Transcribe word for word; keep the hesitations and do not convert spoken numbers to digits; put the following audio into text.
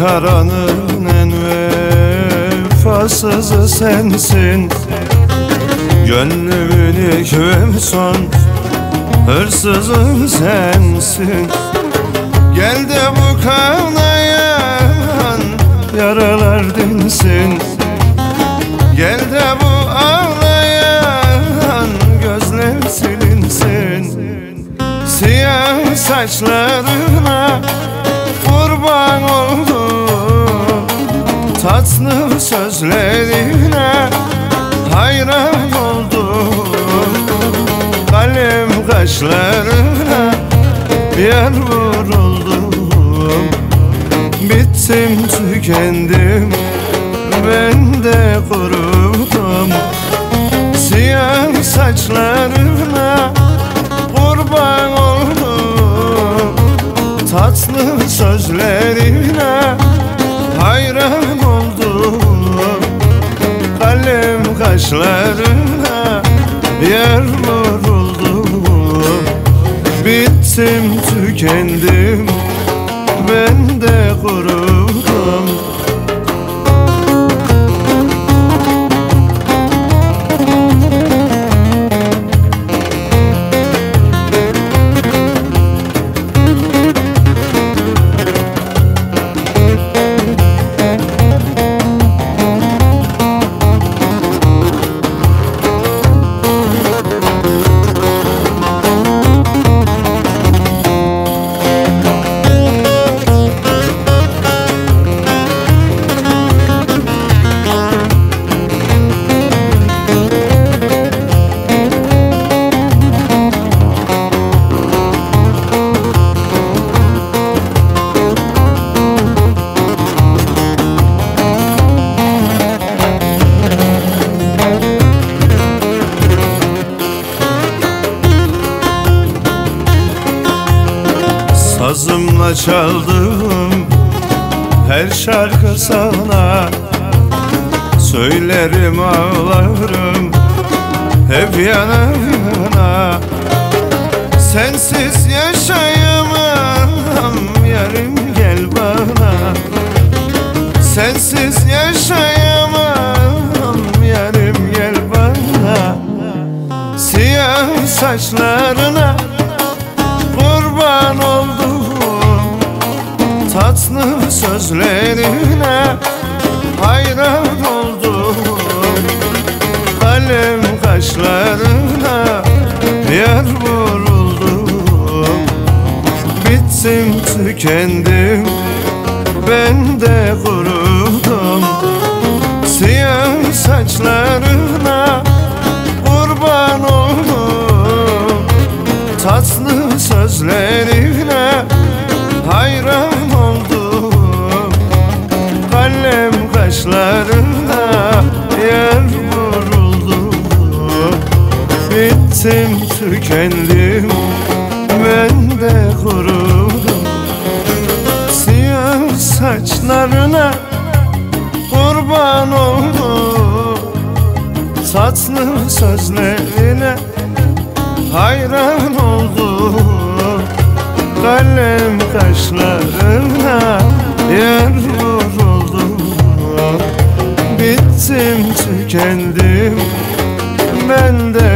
Ankara'nın en vefasızı sensin. Gönlümün ilk ve son hırsızı sensin. Gel de bu kanayan yaralar dinsin. Gel de bu ağlayan gözler silinsin. Siyah saçlarına kurban oldum, tatlı sözlerine hayran oldum. Kalem kaşlarına yer vuruldum. Bittim tükendim, ben de kurudum. Siyah saçlarına kurban oldum, tatlı sözlerine hayran oldum. Kalem kaşlarına yer vuruldum. Bittim tükendim, ben de kurudum. Sazımla çaldım her şarkı sana, söylerim ağlarım hep yana yana. Sensiz yaşayamam yarim, gel bana. Sensiz yaşayamam yarim, gel bana. Siyah saçlarına kurban oldum, tatlı sözlerine hayran oldum. Kalem kaşlarına yer vuruldum. Bittim tükendim, ben de kurudum. Siyah saçlarına kurban oldum, tatlı sözlerine hayran oldum. Kalem kaşlarına yer vuruldum. Bittim tükendim, ben de kurudum. Siyah saçlarına kurban oldum, tatlı sözlerine hayran oldum. Kalem kaşlarına yer vuruldum. Bittim tükendim, ben de